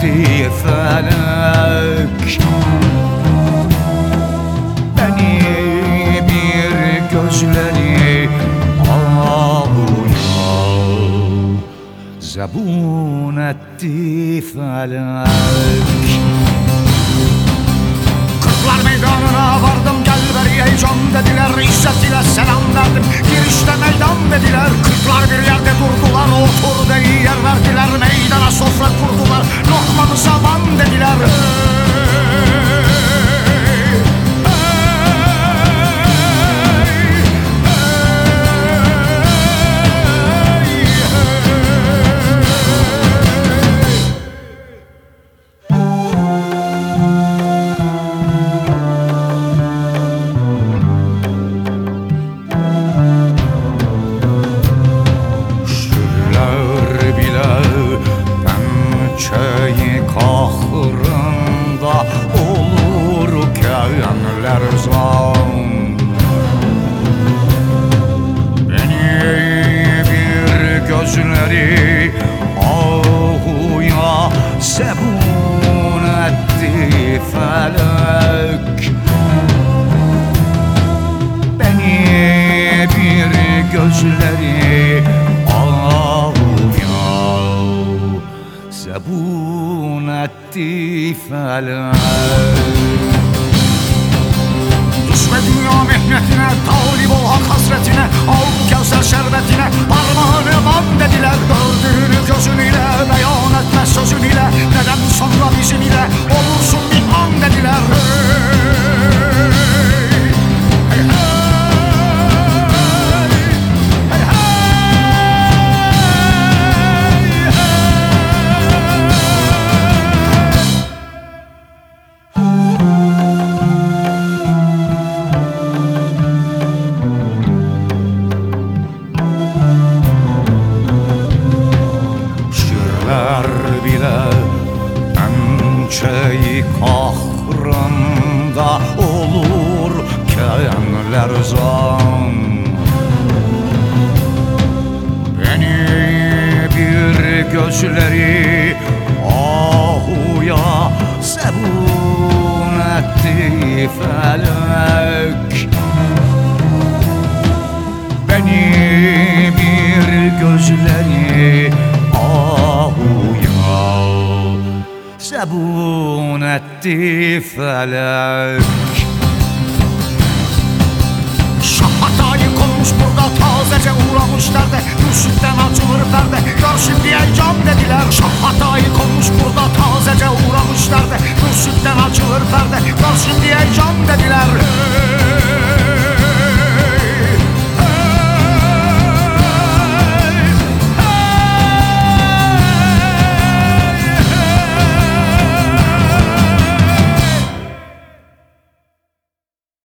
etti felek. Beni bir gözleri ağuya zebun etti felek. Kırklar meydanına vardım, gel beri heyecan dediler. İzzet ile selam verdim, girişte meydan dediler. Kırklar bir yerde durdular, otur dediği yer verdiler. Meydana sofra kurdular, lokmanı zaman dediler. Pençeyi kahrında olurken lerzan, beni bir gözleri ahuya zebun etti felek. Beni bir gözleri zebun etti felek. Düşme dünya mihnetine, talip ol hak hasretine, al bu kevser şerbetine, parmağını ban dediler. Gördüğünü gözünüyle, beyan etme sözünüyle, neden sonra bizim ile olursun bir an dediler. Bile pençeyi kahrında olurken lerzan, beni bir gözleri ahuya zebun etti felek. Beni bir gözleri zebun etti felek. Şah hatayı konmuş burada, tazece uğramış derde. Mürşitten açılır perde, gör şimdi heyecan dediler. Şah hatayı konmuş burada, tazece uğramış derde. Mürşitten açılır perde, gör şimdi heyecan dediler.